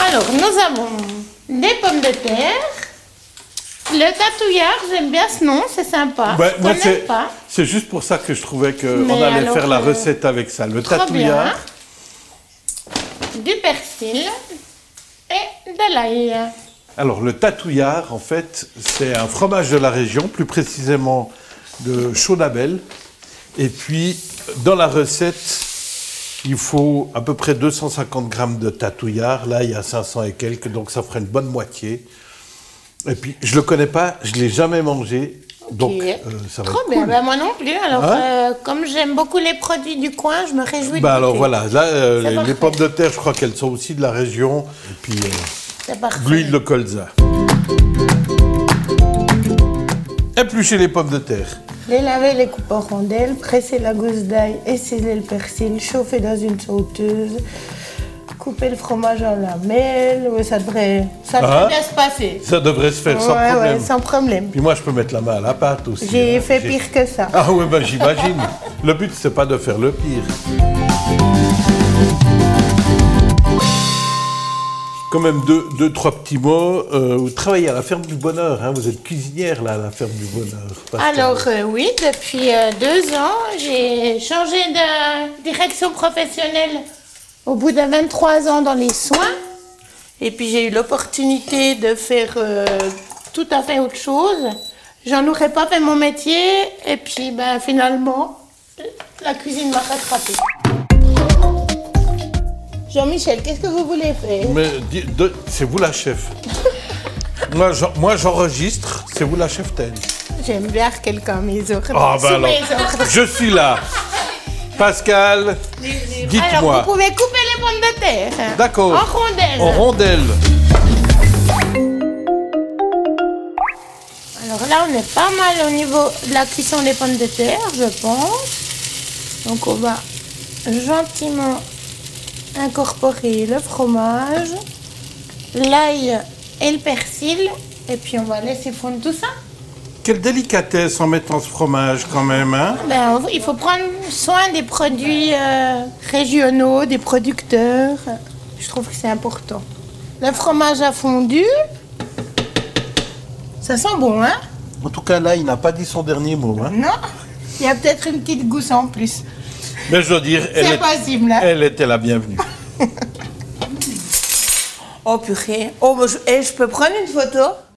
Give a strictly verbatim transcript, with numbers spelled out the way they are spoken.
Alors, nous avons des pommes de terre. Le tatouillard, j'aime bien ce nom, c'est sympa. Ouais, je moi, connais c'est, pas. c'est juste pour ça que je trouvais qu'on Mais allait alors, faire la euh, recette avec ça. Le trop tatouillard. Du persil et de l'ail. Alors, le tatouillard, en fait, c'est un fromage de la région, plus précisément de Chaudabel. Et puis, dans la recette, il faut à peu près deux cent cinquante grammes de tatouillard. Là, il y a cinq cents et quelques, donc ça ferait une bonne moitié. Et puis, je ne le connais pas, je ne l'ai jamais mangé. Donc, Okay. euh, ça va Trop être bien, cool. ben, moi non plus. Alors, Hein euh, comme j'aime beaucoup les produits du coin, je me réjouis Bah de alors goûter. voilà, là, euh, C'est les, parfait. les pommes de terre, je crois qu'elles sont aussi de la région. Et puis, euh, C'est parfait. l'huile de colza. Éplucher les pommes de terre. Les laver, les couper en rondelles, presser la gousse d'ail, essayer le persil, chauffer dans une sauteuse, couper le fromage en lamelles. Ouais, ça devrait, ça devrait Ah. bien se passer. Ça devrait se faire sans Ouais, problème. ouais, sans problème. Puis moi, je peux mettre la main à la pâte aussi. J'ai hein. fait J'ai- pire que ça. Ah ouais, bah j'imagine. Le but, c'est pas de faire le pire. Quand même deux, deux trois petits mots. Euh, vous travaillez à la ferme du bonheur, hein. Vous êtes cuisinière là à la ferme du bonheur. Pascal. Alors euh, oui, depuis euh, deux ans, j'ai changé de direction professionnelle au bout de vingt-trois ans dans les soins. Et puis j'ai eu l'opportunité de faire euh, tout à fait autre chose. J'en aurais pas fait mon métier. Et puis ben, finalement, la cuisine m'a rattrapée. Jean-Michel, qu'est-ce que vous voulez faire? Mais di- de- c'est vous la chef. moi, j'en- moi, j'enregistre. C'est vous la cheftaine. J'aime bien quelqu'un mes ordres. Ah ben Sous alors, mes ordres. je suis là. Pascal, Alors dites-moi. vous pouvez couper les pommes de terre. D'accord. En rondelles. En rondelles. Alors là, on est pas mal au niveau de la cuisson des pommes de terre, je pense. Donc on va gentiment incorporer le fromage, l'ail et le persil. Et puis on va laisser fondre tout ça. Quelle délicatesse en mettant ce fromage quand même, hein? Ben, il faut prendre soin des produits euh, régionaux, des producteurs. Je trouve que c'est important. Le fromage a fondu. Ça sent bon, hein? En tout cas, là, il n'a pas dit son dernier mot, hein? Non? Il y a peut-être une petite gousse en plus. Mais je dois dire, elle, C'est est- possible, hein? elle était la bienvenue. Oh purée. Oh, bah, je, eh, je peux prendre une photo?